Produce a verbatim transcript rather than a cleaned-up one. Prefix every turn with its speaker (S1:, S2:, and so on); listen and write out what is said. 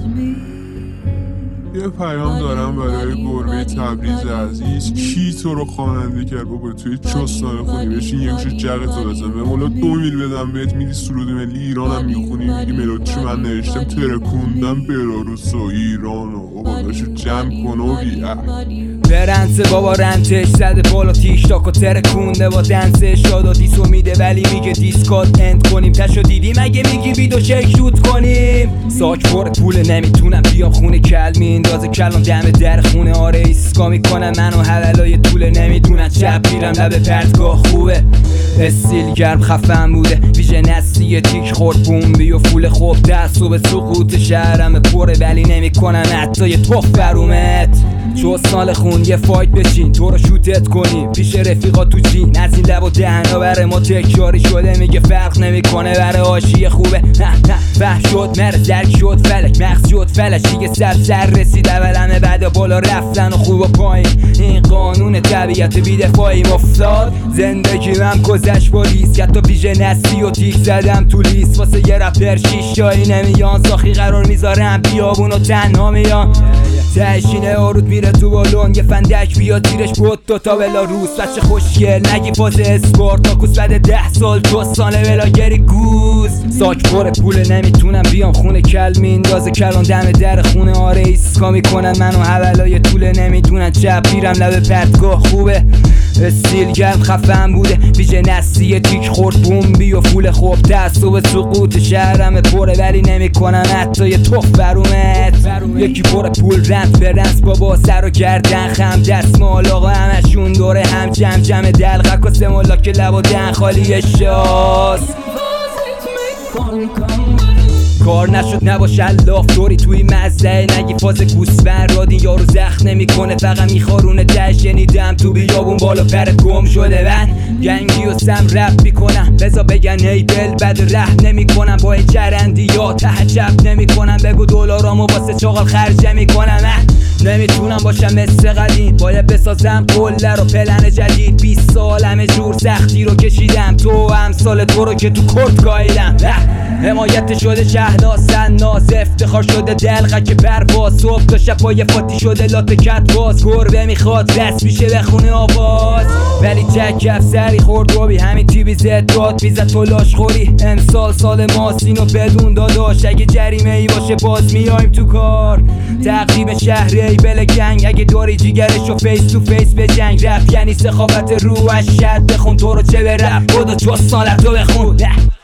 S1: یه پیام دارم برای گربه تبریز عزیز. کی تو رو خواننده کرد بابا توی چستان خونی بشین یه گوشه جغتو بزن به مولا دو میل بدم بهت میری سرود ملی ایرانم میخونی میگی ملودیشو من نوشتم ترکوندم بلاروس و ایران و بابا داشو جمع کن و بیه
S2: برنسه بابا رنتش زده بالا تیش تاکو ترکونده با دنسه شاد و دیسو میده ولی میگه دیسکات اند کنیم تشو دیدی مگه میگی ویدو چک شوت کنیم ساک پر پول نمیتونم بیام خونه کل میندازه کلام دم در خونه آره ایسکا میکنم منو حلالای طول نمیدونن چپ میرم لب پرتگاه خوبه استیل گرم خفن بوده ویژه نسلی تیک خورد بومبی و فول خوب دست و به سقوط شهرم پره ولی نمیکنم حتی یه توف برومت چو سال خون یه فایت بچین تو رو شوتت کنیم پیش رفیقا تو جین از این لب و دهنا بره ما تکراری شده میگه فرق نمیکنه بره آشی خوبه فهم شد مره درک شد فلک مغز شد فلش دیگه سر سر رسید اولمه بعد بالا رفتن و خوب و پایین این قانون طبیعت بیدفاعی مفتاد زندگی من گذشت با لیست حتی ویژه نسلی و تیک زدم تو لیست واسه یه رپر شیشایی نمیان ساخی قرار میذارم بیابون و تنها میان تشینه آرود میره تو بالون یه فندک بیاد تیرش بود دوتا بلاروس بچه خوشگل نگی فاز اسپارتاکوس بعد ده سال دوستانه بلاگری گوز ساک پر پول نمیتونم بیام خونه کل میندازه کلان دم در خونه آره ایسکا میکنن منو حولای طول نمیدونن چپ میرم لب پرتگاه خوبه استیل گرم خفن بوده ویژه نسلی تیک خورد بومبی و فول خوب دست و به سقوط شهرم پره ولی نمیکنم حتی یه توف برومت یکی پر پول رنت برنس بابا سر و گردن خم دستمال آقا همشون دوره هم جمع جمع دلغک و سمالا که لب و دن خالی شاست کار نشد نباشه الاف دوری توی مزه نگی فاز گوسفند رادین یارو زخم نمیکنه فقط میخارونه ته شنیدم تو بیابون بالا پر گم شده من گنگی و سم رپ میکنم بزا بگن ای دل بد ره نمیکنم با این چرندی یا تحجب نمیکنم بگو دلارامو واسه چاقال خرجه میکنم نمیتونم باشم مثل قدیم باید بسازم قله رو پلن جدید بیست سال همه جور سختی رو کشیدم تو امثال تو رو که تو کرد گاییدم حمایت شده شهناز سناز افتخار شده دلقه که پرواز صبح تا شب پای فاتی شده لات کت باز گربه میخواد رس میشه بخونه آواز ولی چک افسری خورد و بی همین تیبی زد داد بیزد تو لاش خوری امسال سال ماسینو بدون داداش اگه جریمه ای باشه باز میایم تو کار تقریب شهری ای بله گنگ اگه داری جیگرشو فیس تو فیس به جنگ رپ یعنی سخاوت رو از شد بخون تو رو چه به رپ بودو چو سالت رو بخون